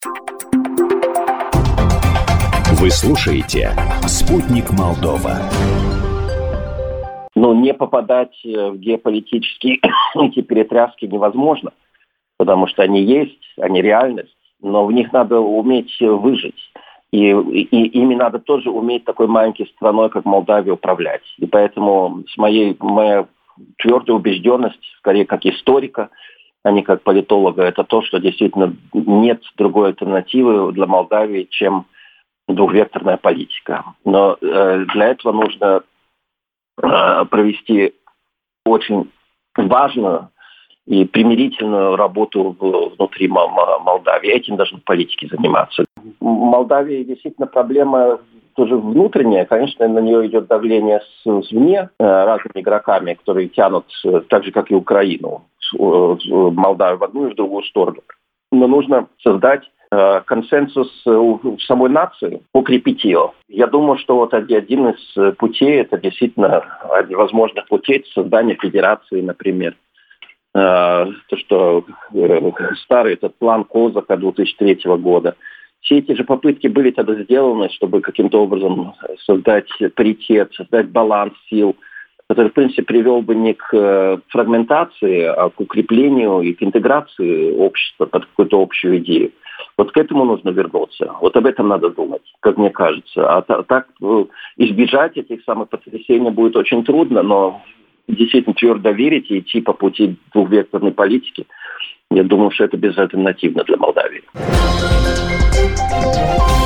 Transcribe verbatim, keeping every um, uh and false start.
Вы слушаете «Спутник Молдова». Но не попадать в геополитические эти перетряски невозможно, потому что они есть, они реальность, но в них надо уметь выжить. И, и ими надо тоже уметь такой маленькой страной, как Молдавия, управлять. И поэтому с моей, моя твердая убежденность, скорее как историка, а не как политолога, это то, что действительно нет другой альтернативы для Молдавии, чем двухвекторная политика. Но э, для этого нужно э, провести очень важную и примирительную работу в, внутри Молдавии. Этим должны политики заниматься. В Молдавии действительно проблема тоже внутренняя. Конечно, на нее идет давление с, извне э, разными игроками, которые тянут, э, так же, как и Украину, э, Молдавию в одну и в другую сторону. Но нужно создать консенсус в самой нации, укрепить ее. Я думаю, что вот один из путей, это действительно один из возможных путей, это создание федерации, например. То, что старый этот план Козака две тысячи третьего года. Все эти же попытки были тогда сделаны, чтобы каким-то образом создать паритет, создать баланс сил, который, в принципе, привел бы не к фрагментации, а к укреплению и к интеграции общества под какую-то общую идею. Вот к этому нужно вернуться. Вот об этом надо думать, как мне кажется. А так избежать этих самых потрясений будет очень трудно, но действительно твердо верить и идти по пути двухвекторной политики, я думаю, что это безальтернативно для Молдавии.